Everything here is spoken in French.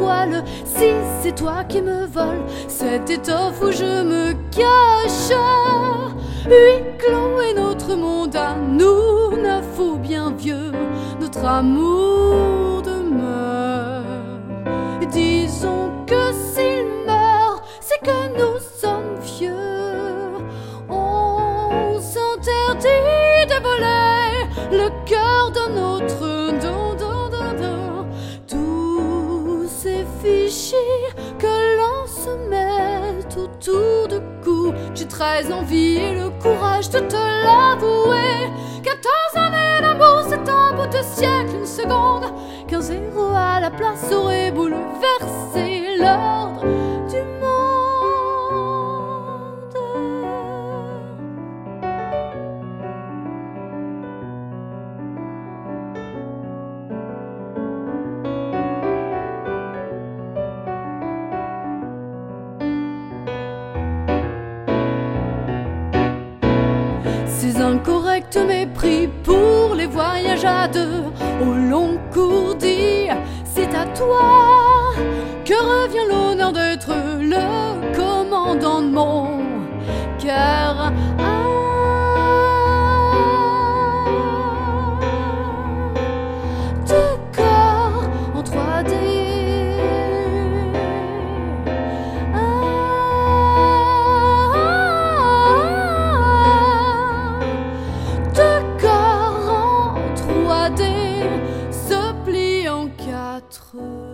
voile. Si c'est toi qui me voles cette étoffe où je me cache, huis clos est notre monde à nous, neuf ou bien vieux, notre amour demeure. Disons que s'il meurt, c'est que nous sommes vieux. On s'interdit de voler le cœur d'un autre. Tous ces fichiers que l'on se met autour du cou. J'ai très envie et le courage de te l'avouer. 14 années d'amour, c'est un bout de siècle, une seconde. Qu'un zéro à la place aurait bouleversé l'ordre du monde. Ces incorrects mépris pour les voyages à deux au long cours dit, c'est à toi que revient l'honneur d'être le commandant de mon cœur. Deux corps en 3D, se plie en 4.